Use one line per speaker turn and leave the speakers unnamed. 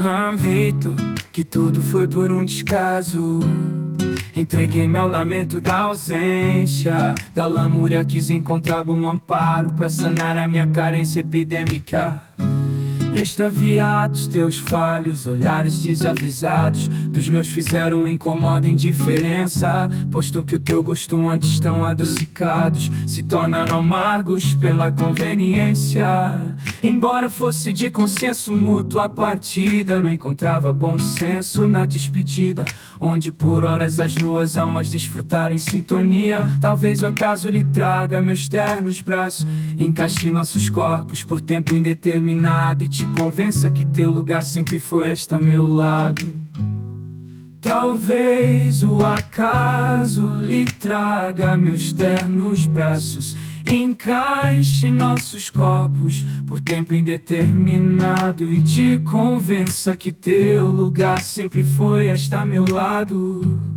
Repito que tudo foi por um descaso. Entreguei meu lamento da ausência, da lamúria quis encontrar um amparo pra sanar a minha carência epidêmica. Extraviados, teus falhos, olhares desavisados dos meus fizeram incomoda indiferença, posto que o teu gosto antes tão adocicados se tornaram amargos pela conveniência. Embora fosse de consenso mútuo a partida, não encontrava bom senso na despedida, onde por horas as duas almas desfrutaram em sintonia. Talvez o acaso lhe traga meus ternos braços, encaixe nossos corpos por tempo indeterminado e te convença que teu lugar sempre foi este a meu lado. Talvez o acaso lhe traga meus ternos braços, encaixe nossos corpos por tempo indeterminado e te convença que teu lugar sempre foi este a meu lado.